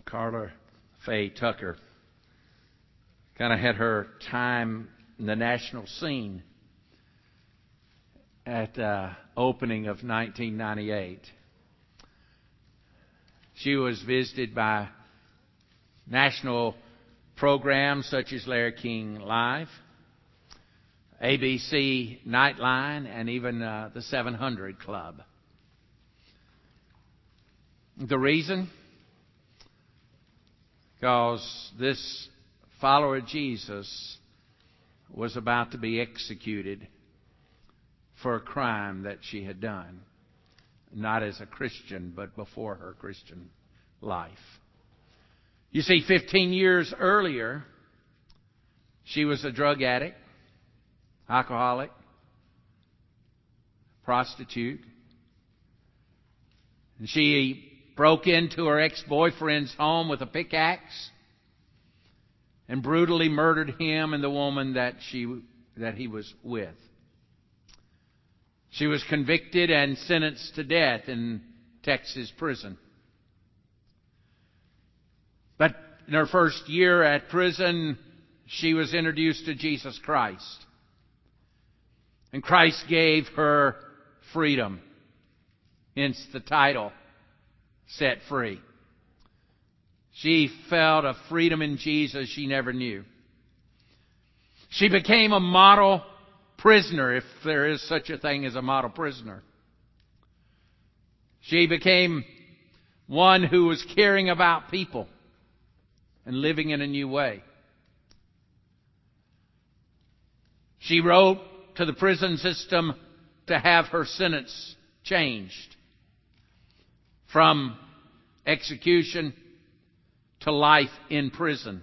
Carla Faye Tucker kind of had her time in the national scene at the opening of 1998. She was visited by national programs such as Larry King Live, ABC Nightline, and even the 700 Club. The reason? Because this follower of Jesus was about to be executed for a crime that she had done, not as a Christian, but before her Christian life. You see, 15 years earlier, she was a drug addict, alcoholic, prostitute. And she broke into her ex-boyfriend's home with a pickaxe and brutally murdered him and the woman that he was with. She was convicted and sentenced to death in Texas prison. But in her first year at prison, she was introduced to Jesus Christ. And Christ gave her freedom. Hence the title, Set Free. She felt a freedom in Jesus she never knew. She became a model prisoner, if there is such a thing as a model prisoner. She became one who was caring about people and living in a new way. She wrote to the prison system to have her sentence changed from execution to life in prison.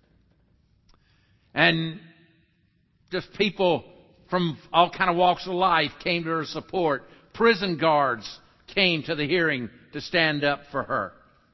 And just people from all kind of walks of life came to her support. Prison guards came to the hearing to stand up for her.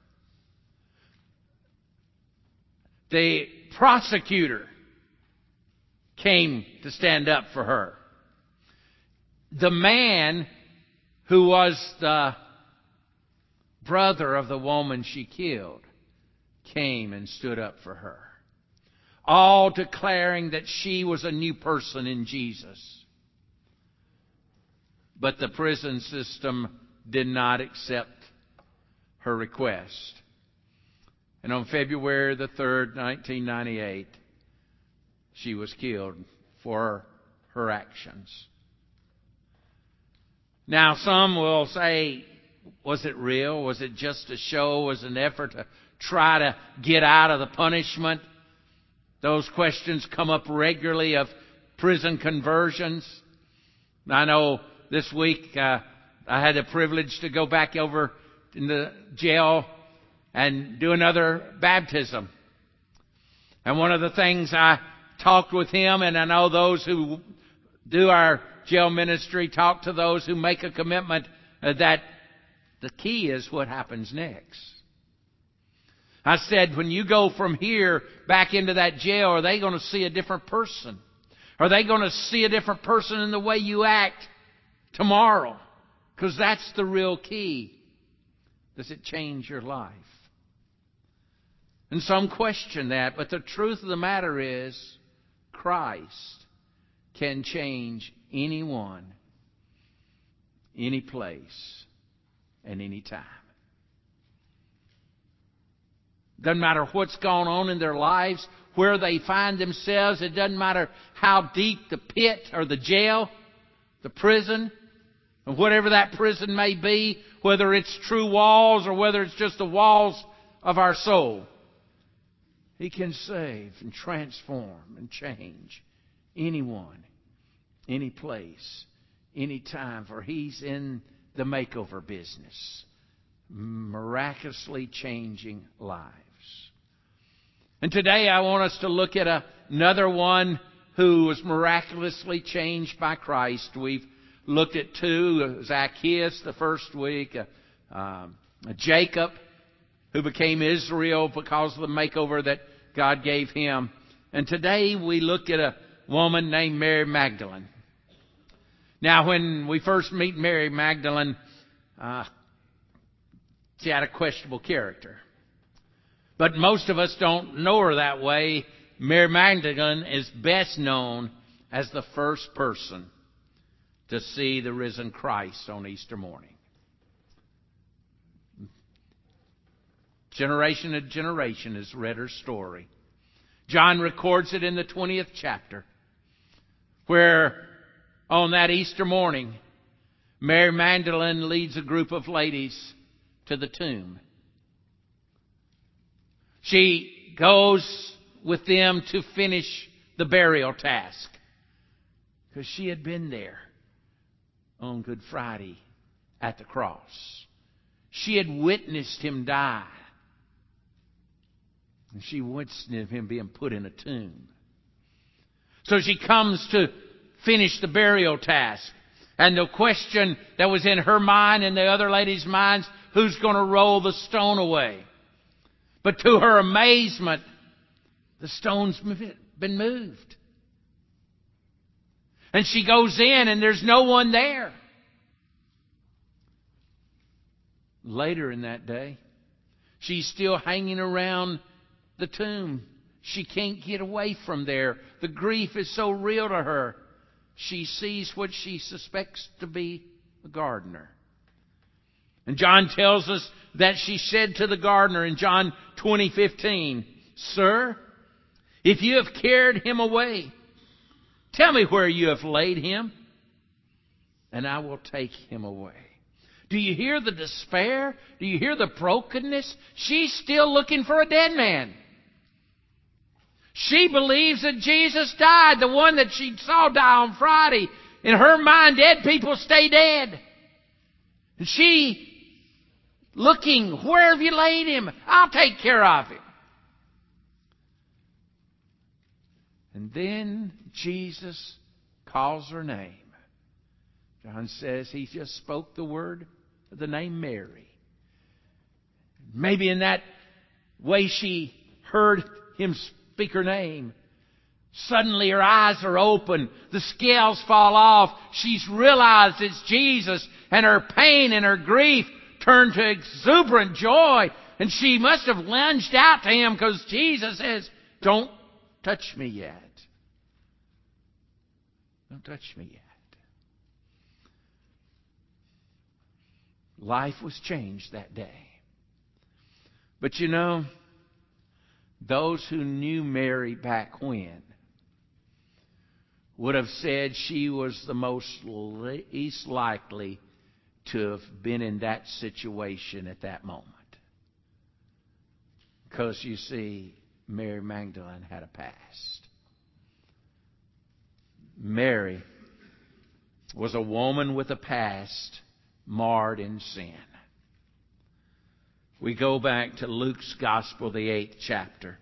The prosecutor came to stand up for her. The man who was the brother of the woman she killed came and stood up for her. All declaring that she was a new person in Jesus. But the prison system did not accept her request. And on February the 3rd, 1998, she was killed for her actions. Now, some will say, was it real? Was it just a show? Was it an effort to try to get out of the punishment? Those questions come up regularly of prison conversions. I know this week I had the privilege to go back over in the jail and do another baptism. And one of the things I talked with him, and I know those who do our jail ministry talk to those who make a commitment, that the key is what happens next. I said, when you go from here back into that jail, are they going to see a different person? Are they going to see a different person in the way you act tomorrow? Because that's the real key. Does it change your life? And some question that, but the truth of the matter is, Christ can change anyone, any place, and any time. Doesn't matter what's going on in their lives, where they find themselves. It doesn't matter how deep the pit or the jail, the prison, or whatever that prison may be, whether it's true walls or whether it's just the walls of our soul. He can save and transform and change anyone, any place, any time, for He's in the makeover business, miraculously changing lives. And today I want us to look at another one who was miraculously changed by Christ. We've looked at two: Zacchaeus the first week, Jacob, who became Israel because of the makeover that God gave him. And today we look at a woman named Mary Magdalene. Now, when we first meet Mary Magdalene, she had a questionable character. But most of us don't know her that way. Mary Magdalene is best known as the first person to see the risen Christ on Easter morning. Generation to generation has read her story. John records it in the 20th chapter, where on that Easter morning, Mary Magdalene leads a group of ladies to the tomb. She goes with them to finish the burial task, because she had been there on Good Friday at the cross. She had witnessed Him die. And she witnessed Him being put in a tomb. So she comes to finish the burial task. And the question that was in her mind and the other ladies' minds, who's going to roll the stone away? But to her amazement, the stone's been moved. And she goes in and there's no one there. Later in that day, she's still hanging around the tomb. She can't get away from there. The grief is so real to her. She sees what she suspects to be a gardener. And John tells us that she said to the gardener in John 20:15, "Sir, if you have carried him away, tell me where you have laid him, and I will take him away." Do you hear the despair? Do you hear the brokenness? She's still looking for a dead man. She believes that Jesus died, the one that she saw die on Friday. In her mind, dead people stay dead. And she looking, where have you laid him? I'll take care of him. And then Jesus calls her name. John says he just spoke the word of the name Mary. Maybe in that way she heard him speak her name. Suddenly her eyes are open. The scales fall off. She's realized it's Jesus. And her pain and her grief turn to exuberant joy. And she must have lunged out to him because Jesus says, "Don't touch me yet. Don't touch me yet." Life was changed that day. But you know, those who knew Mary back when would have said she was the least likely to have been in that situation at that moment. Because you see, Mary Magdalene had a past. Mary was a woman with a past marred in sin. We go back to Luke's Gospel, the 8th chapter.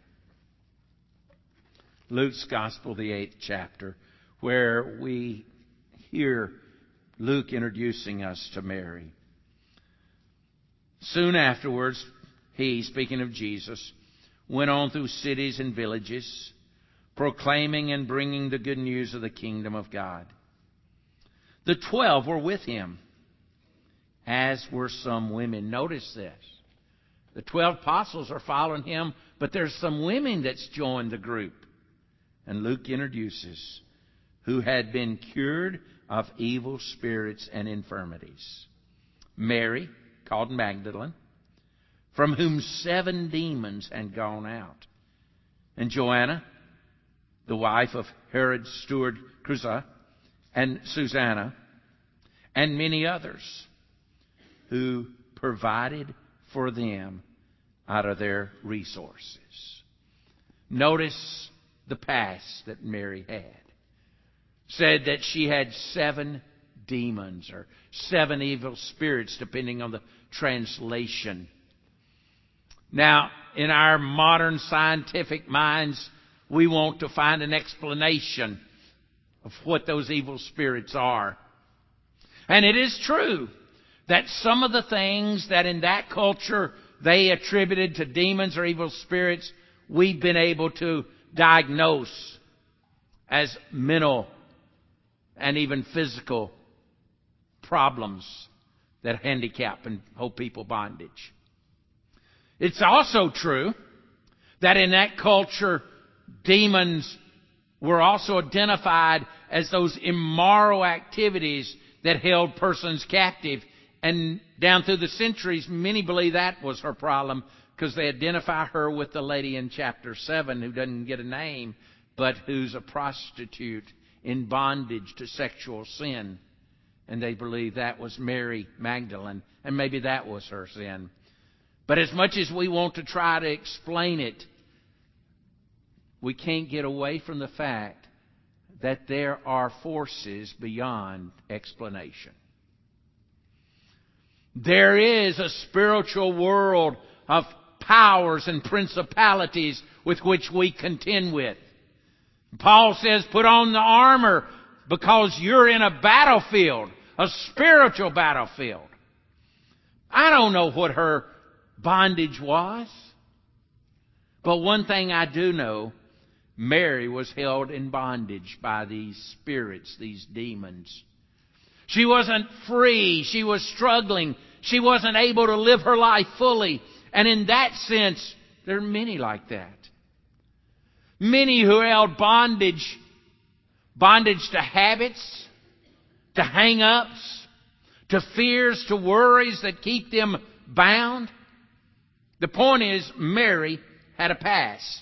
Luke's Gospel, the 8th chapter, where we hear Luke introducing us to Mary. Soon afterwards, he, speaking of Jesus, went on through cities and villages, proclaiming and bringing the good news of the kingdom of God. The 12 were with him, as were some women. Notice this. The 12 apostles are following him, but there's some women that's joined the group. And Luke introduces who had been cured of evil spirits and infirmities. Mary, called Magdalene, from whom 7 demons had gone out. And Joanna, the wife of Herod's steward Chuza, and Susanna, and many others who provided for them out of their resources. Notice the past that Mary had. Said that she had 7 demons or 7 evil spirits, depending on the translation. Now, in our modern scientific minds, we want to find an explanation of what those evil spirits are. And it is true that some of the things that in that culture they attributed to demons or evil spirits, we've been able to diagnose as mental and even physical problems that handicap and hold people bondage. It's also true that in that culture, demons were also identified as those immoral activities that held persons captive. And down through the centuries, many believe that was her problem, because they identify her with the lady in chapter 7 who doesn't get a name, but who's a prostitute in bondage to sexual sin. And they believe that was Mary Magdalene, and maybe that was her sin. But as much as we want to try to explain it, we can't get away from the fact that there are forces beyond explanation. There is a spiritual world of powers and principalities with which we contend with. Paul says, put on the armor, because you're in a battlefield, a spiritual battlefield. I don't know what her bondage was, but one thing I do know, Mary was held in bondage by these spirits, these demons. She wasn't free. She was struggling. She wasn't able to live her life fully. And in that sense, there are many like that. Many who held bondage to habits, to hang-ups, to fears, to worries that keep them bound. The point is, Mary had a past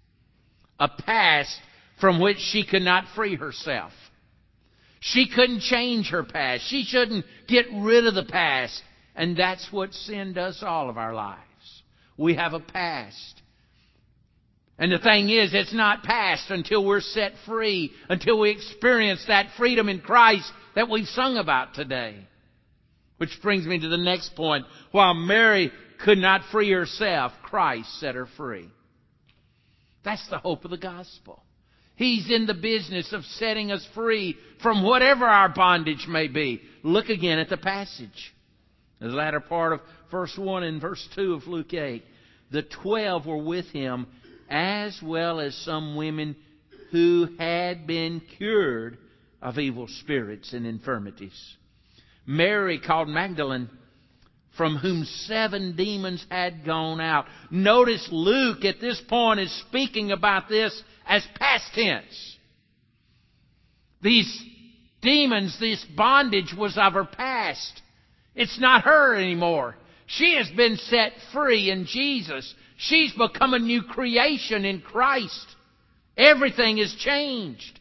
from which she could not free herself. She couldn't change her past. She shouldn't get rid of the past. And that's what sin does to all of our lives. We have a past. And the thing is, it's not past until we're set free, until we experience that freedom in Christ that we've sung about today. Which brings me to the next point. While Mary could not free herself, Christ set her free. That's the hope of the gospel. He's in the business of setting us free from whatever our bondage may be. Look again at the passage. The latter part of verse 1 and verse 2 of Luke 8. The 12 were with him, as well as some women who had been cured of evil spirits and infirmities. Mary, called Magdalene, from whom 7 demons had gone out. Notice Luke at this point is speaking about this as past tense. These demons, this bondage was of her past. It's not her anymore. She has been set free in Jesus. She's become a new creation in Christ. Everything is changed.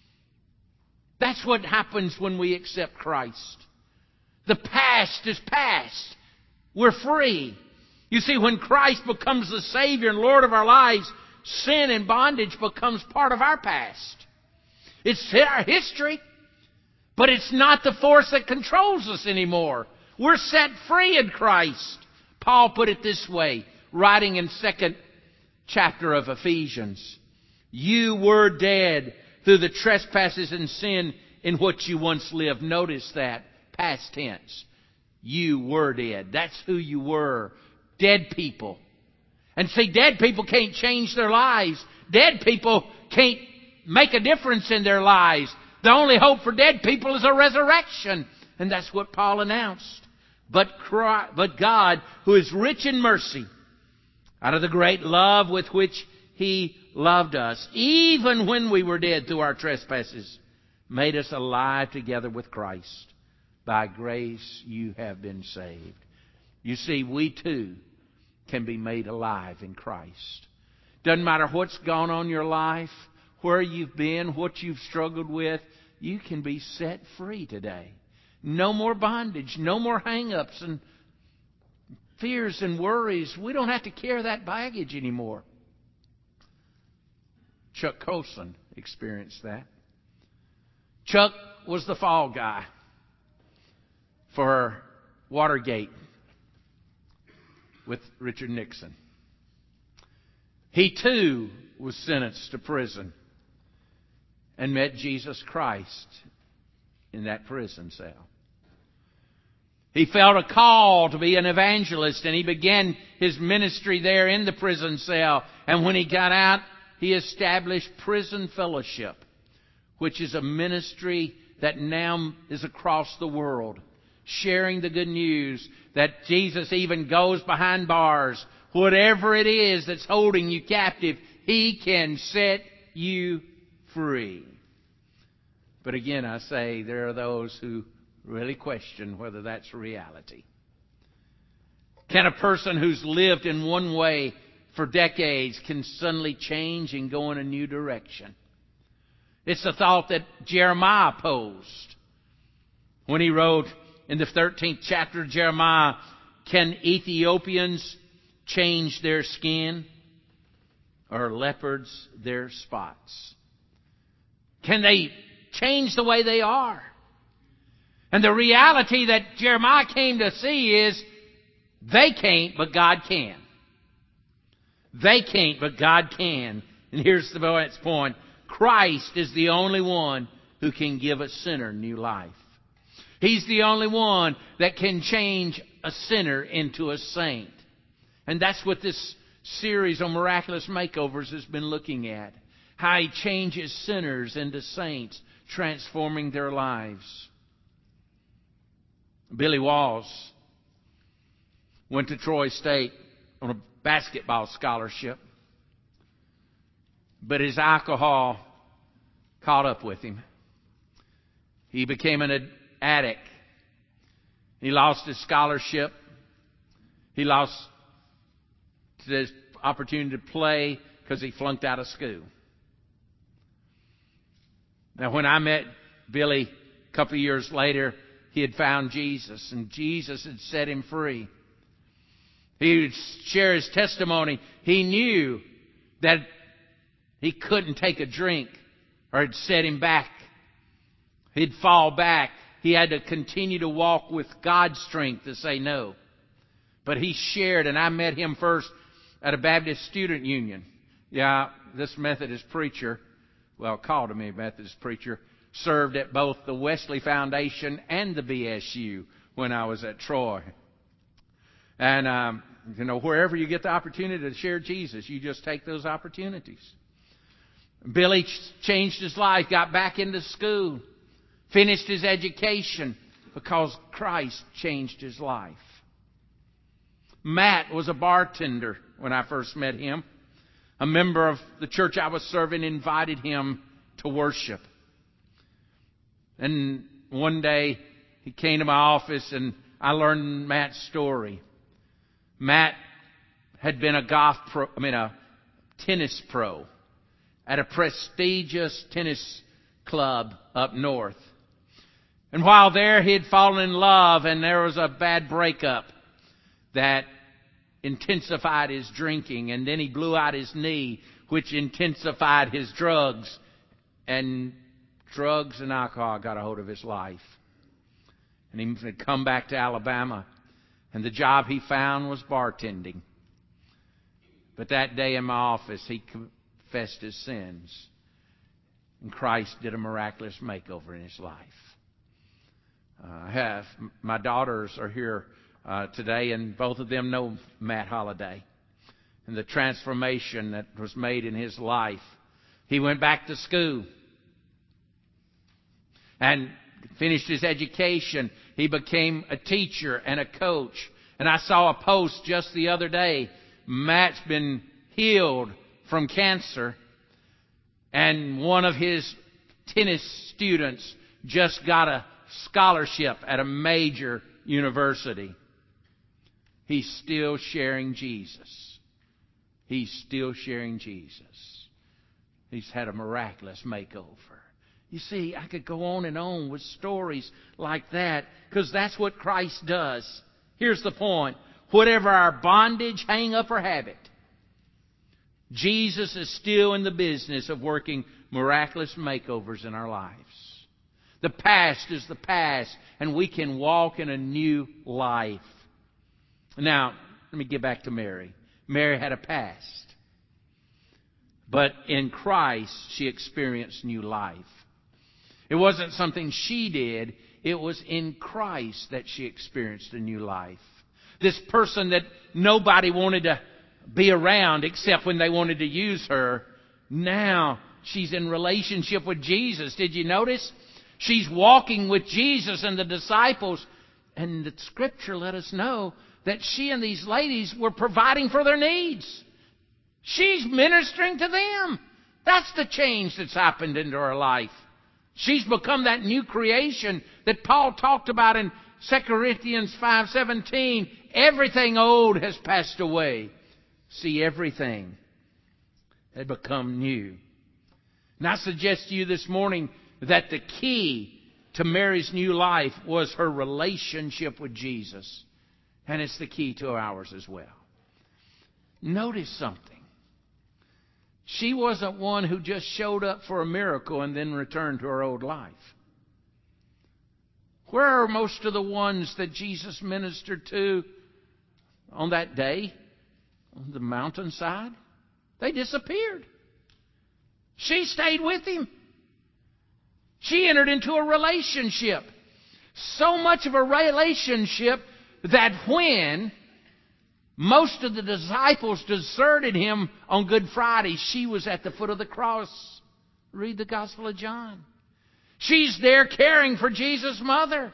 That's what happens when we accept Christ. The past is past. We're free. You see, when Christ becomes the Savior and Lord of our lives, sin and bondage becomes part of our past. It's our history, but it's not the force that controls us anymore. We're set free in Christ. Paul put it this way, writing in 2nd chapter of Ephesians. You were dead through the trespasses and sin in which you once lived. Notice that. Past tense. You were dead. That's who you were. Dead people. And see, dead people can't change their lives. Dead people can't make a difference in their lives. The only hope for dead people is a resurrection. And that's what Paul announced. But God, who is rich in mercy, out of the great love with which He loved us, even when we were dead through our trespasses, made us alive together with Christ. By grace you have been saved. You see, we too can be made alive in Christ. Doesn't matter what's gone on in your life, where you've been, what you've struggled with, you can be set free today. No more bondage, no more hang-ups and fears and worries. We don't have to carry that baggage anymore. Chuck Colson experienced that. Chuck was the fall guy for Watergate with Richard Nixon. He too was sentenced to prison and met Jesus Christ in that prison cell. He felt a call to be an evangelist, and he began his ministry there in the prison cell. And when he got out, he established Prison Fellowship, which is a ministry that now is across the world, sharing the good news that Jesus even goes behind bars. Whatever it is that's holding you captive, He can set you free. But again, I say there are those who really question whether that's reality. Can a person who's lived in one way for decades can suddenly change and go in a new direction? It's the thought that Jeremiah posed when he wrote in the 13th chapter of Jeremiah, can Ethiopians change their skin, or leopards their spots? Can they change the way they are? And the reality that Jeremiah came to see is they can't, but God can. They can't, but God can. And here's the point. Christ is the only one who can give a sinner new life. He's the only one that can change a sinner into a saint. And that's what this series on miraculous makeovers has been looking at. How He changes sinners into saints, transforming their lives. Billy Walls went to Troy State on a basketball scholarship. But his alcohol caught up with him. He became an addict. He lost his scholarship. He lost his opportunity to play because he flunked out of school. Now, when I met Billy a couple of years later, he had found Jesus, and Jesus had set him free. He would share his testimony. He knew that he couldn't take a drink or it'd set him back. He'd fall back. He had to continue to walk with God's strength to say no. But he shared, and I met him first at a Baptist student union. Yeah, this Methodist preacher, called him a Methodist preacher, served at both the Wesley Foundation and the BSU when I was at Troy. And, wherever you get the opportunity to share Jesus, you just take those opportunities. Billy changed his life, got back into school, finished his education because Christ changed his life. Matt was a bartender when I first met him. A member of the church I was serving invited him to worship. And one day he came to my office and I learned Matt's story. Matt had been a tennis pro at a prestigious tennis club up north. And while there, he had fallen in love, and there was a bad breakup that intensified his drinking, and then he blew out his knee, which intensified his drugs. And drugs and alcohol got a hold of his life. And he had come back to Alabama, and the job he found was bartending. But that day in my office, he confessed his sins, and Christ did a miraculous makeover in his life. My daughters are here today, and both of them know Matt Holliday and the transformation that was made in his life. He went back to school and finished his education. He became a teacher and a coach. And I saw a post just the other day. Matt's been healed from cancer, and one of his tennis students just got a scholarship at a major university. He's still sharing Jesus. He's still sharing Jesus. He's had a miraculous makeover. You see, I could go on and on with stories like that because that's what Christ does. Here's the point. Whatever our bondage, hang up, or habit, Jesus is still in the business of working miraculous makeovers in our lives. The past is the past, and we can walk in a new life. Now, let me get back to Mary. Mary had a past. But in Christ, she experienced new life. It wasn't something she did. It was in Christ that she experienced a new life. This person that nobody wanted to be around except when they wanted to use her, now she's in relationship with Jesus. Did you notice? She's walking with Jesus and the disciples, And the Scripture let us know that she and these ladies were providing for their needs. She's ministering to them. That's the change that's happened into her life. She's become that new creation that Paul talked about in 2 Corinthians 5:17. Everything old has passed away. See, everything had become new. And I suggest to you this morning that the key to Mary's new life was her relationship with Jesus. And it's the key to ours as well. Notice something. She wasn't one who just showed up for a miracle and then returned to her old life. Where are most of the ones that Jesus ministered to on that day on the mountainside? They disappeared. She stayed with him. She entered into a relationship. So much of a relationship that when most of the disciples deserted him on Good Friday, she was at the foot of the cross. Read the Gospel of John. She's there caring for Jesus' mother.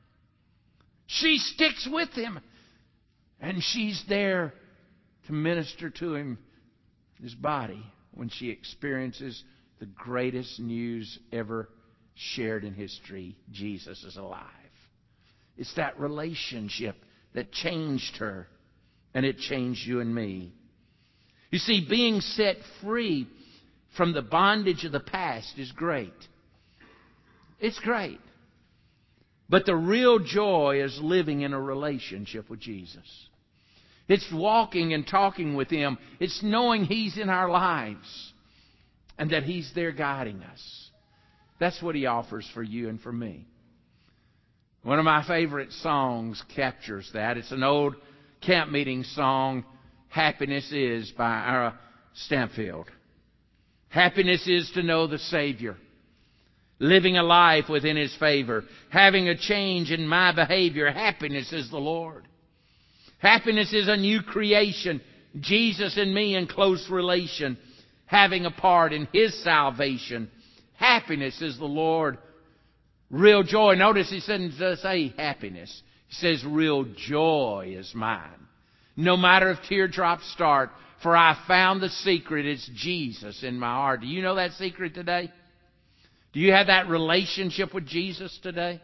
She sticks with him. And she's there to minister to him, his body, when she experiences the greatest news ever shared in history. Jesus is alive. It's that relationship that changed her, and it changed you and me. You see, being set free from the bondage of the past is great. It's great. But the real joy is living in a relationship with Jesus. It's walking and talking with Him. It's knowing He's in our lives and that He's there guiding us. That's what He offers for you and for me. One of my favorite songs captures that. It's an old camp meeting song, Happiness Is, by Ira Stampfield. Happiness is to know the Savior, living a life within His favor, having a change in my behavior. Happiness is the Lord. Happiness is a new creation, Jesus and me in close relation, having a part in His salvation. Happiness is the Lord. Real joy. Notice He doesn't say happiness. He says real joy is mine. No matter if teardrops start, for I found the secret. It's Jesus in my heart. Do you know that secret today? Do you have that relationship with Jesus today?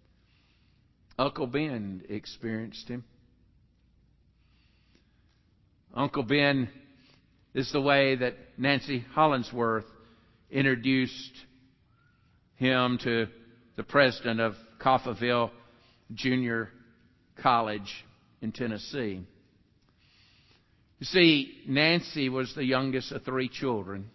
Uncle Ben experienced Him. Uncle Ben is the way that Nancy Hollingsworth introduced him to the president of Coffeyville Junior College in Tennessee. You see, Nancy was the youngest of 3 children.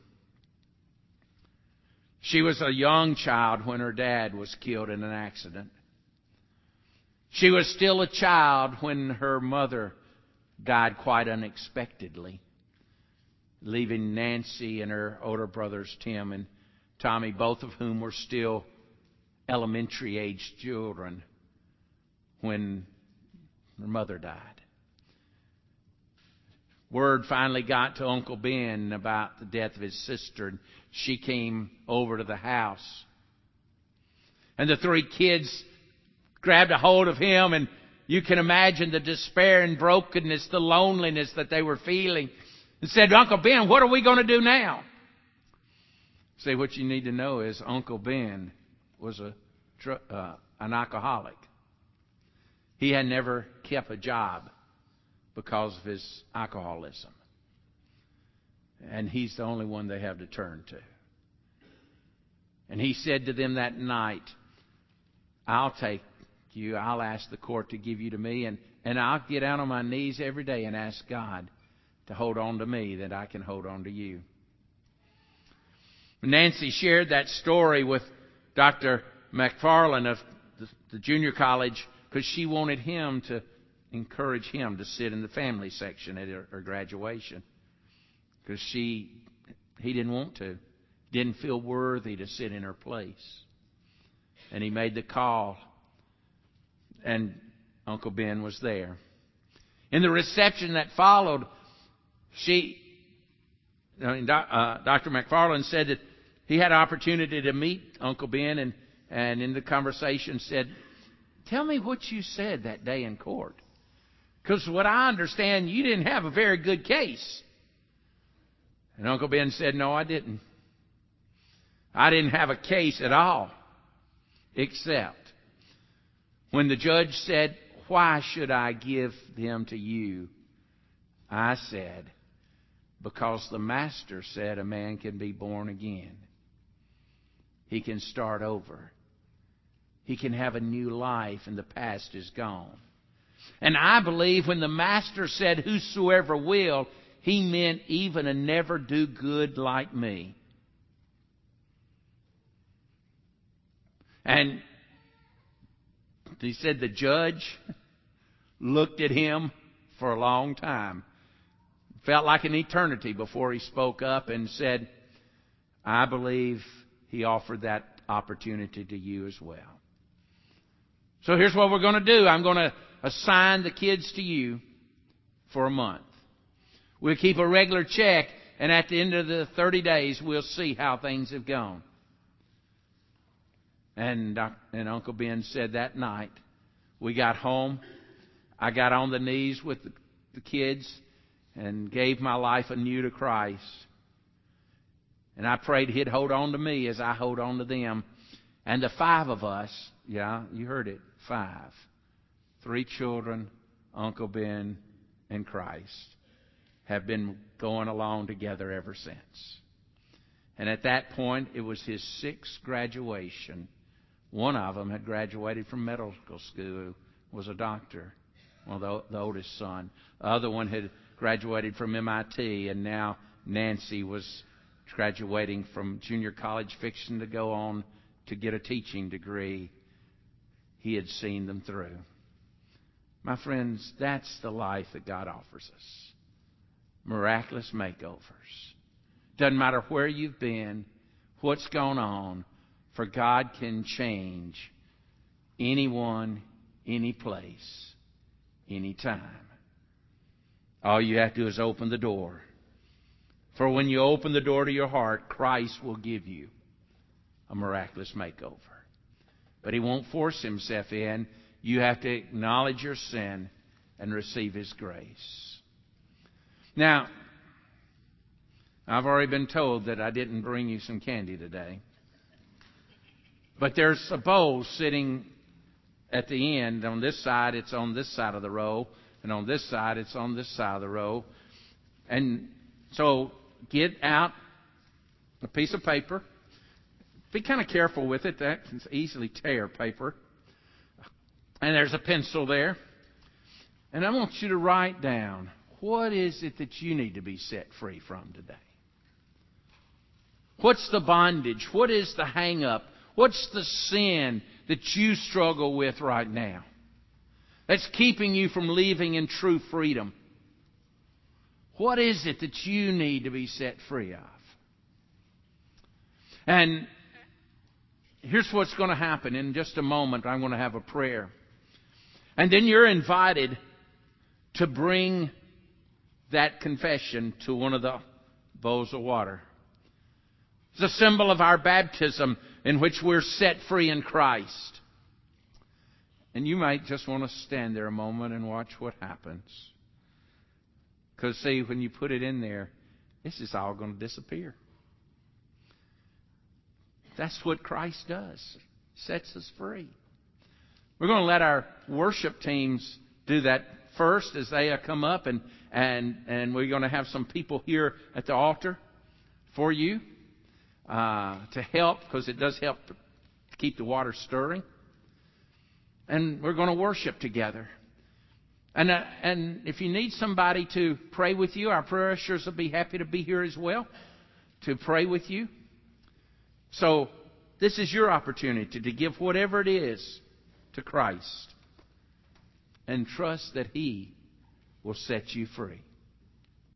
She was a young child when her dad was killed in an accident. She was still a child when her mother died quite unexpectedly, leaving Nancy and her older brothers Tim and Tommy, both of whom were still elementary-aged children when her mother died. Word finally got to Uncle Ben about the death of his sister, and she came over to the house. And the 3 kids grabbed a hold of him, and you can imagine the despair and brokenness, the loneliness that they were feeling, and said, Uncle Ben, what are we going to do now? See, what you need to know is Uncle Ben was an alcoholic. He had never kept a job because of his alcoholism. And he's the only one they have to turn to. And he said to them that night, I'll take you. I'll ask the court to give you to me. And I'll get out on my knees every day and ask God to hold on to me that I can hold on to you. Nancy shared that story with Dr. McFarland of the junior college because she wanted him to encourage him to sit in the family section at her graduation, because he didn't want to, didn't feel worthy to sit in her place. And he made the call, and Uncle Ben was there. In the reception that followed, Dr. McFarland said that he had an opportunity to meet Uncle Ben, and in the conversation said, tell me what you said that day in court. Because what I understand, you didn't have a very good case. And Uncle Ben said, no, I didn't. I didn't have a case at all. Except when the judge said, why should I give them to you? I said, because the Master said a man can be born again. He can start over. He can have a new life and the past is gone. And I believe when the Master said, whosoever will, He meant even a never-do-good like me. And He said the judge looked at him for a long time. Felt like an eternity before he spoke up and said, I believe He offered that opportunity to you as well. So here's what we're going to do. I'm going to assign the kids to you for a month. We'll keep a regular check, and at the end of the 30 days, we'll see how things have gone. And Uncle Ben said that night, we got home. I got on the knees with the kids and gave my life anew to Christ. And I prayed He'd hold on to me as I hold on to them. And the 5 of us, yeah, you heard it, 5. 3 children, Uncle Ben, and Christ, have been going along together ever since. And at that point, it was his 6th graduation. One of them had graduated from medical school, was a doctor, well, the oldest son. The other one had graduated from MIT, and now Nancy was graduating from junior college, fixing to go on to get a teaching degree. He had seen them through. My friends, that's the life that God offers us. Miraculous makeovers. Doesn't matter where you've been, what's gone on, for God can change anyone, any place, any time. All you have to do is open the door. For when you open the door to your heart, Christ will give you a miraculous makeover. But He won't force Himself in. You have to acknowledge your sin and receive His grace. Now, I've already been told that I didn't bring you some candy today. But there's a bowl sitting at the end. On this side, it's on this side of the row. And on this side, it's on this side of the row. And so get out a piece of paper. Be kind of careful with it. That can easily tear paper. And there's a pencil there. And I want you to write down, what is it that you need to be set free from today? What's the bondage? What is the hang-up? What's the sin that you struggle with right now that's keeping you from living in true freedom? What is it that you need to be set free of? And here's what's going to happen. In just a moment, I'm going to have a prayer. And then you're invited to bring that confession to one of the bowls of water. It's a symbol of our baptism in which we're set free in Christ. And you might just want to stand there a moment and watch what happens. Because, see, when you put it in there, this is all going to disappear. That's what Christ does. Sets us free. We're going to let our worship teams do that first as they come up. And we're going to have some people here at the altar for you to help, because it does help to keep the water stirring. And we're going to worship together. And if you need somebody to pray with you, our prayer ushers will be happy to be here as well to pray with you. So this is your opportunity to give whatever it is to Christ and trust that He will set you free.